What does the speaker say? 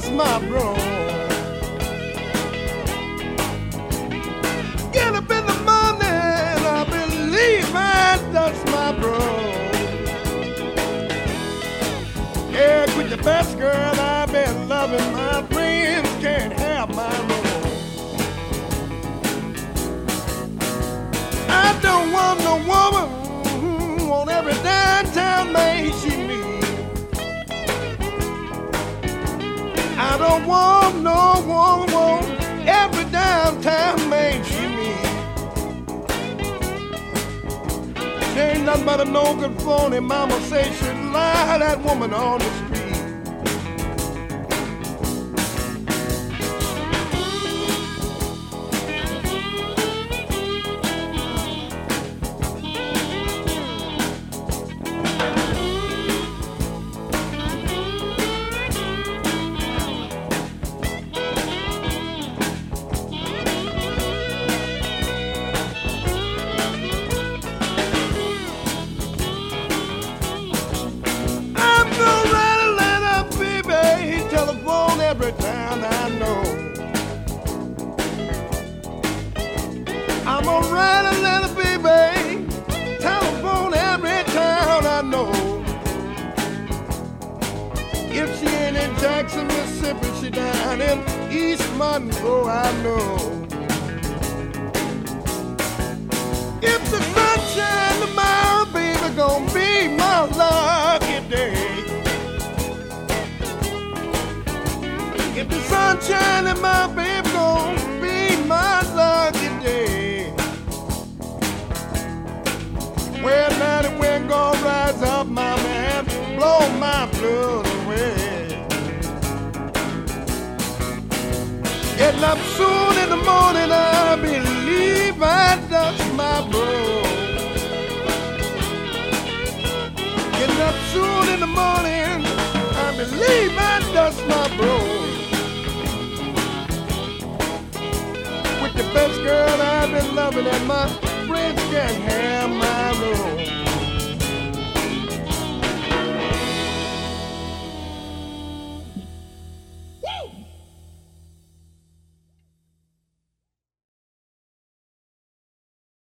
dust my broom. Get up in the morning, I believe I dust my broom. Yeah, quit the best girl I've been loving. My friends can't have my room. I don't want no woman on every downtown main she meet. I don't want no woman on every downtown main she meet. She ain't nothing but a no good phony. Mama say she lie, that woman on the street. Every town I know, I'm gonna write a letter, baby. Telephone every town I know. If she ain't in Jackson, Mississippi, she down in East Monroe, I know. If the sunshine tomorrow, baby, gonna be my lucky day. If the sunshine in my baby gon' be my lucky day. Well, now the wind gon' rise up, my man, blow my blues away. Getting up soon in the morning, I believe I dust my broom. Getting up soon in the morning, I believe I dust my broom. The best girl I've been loving, and my friends can't have my room.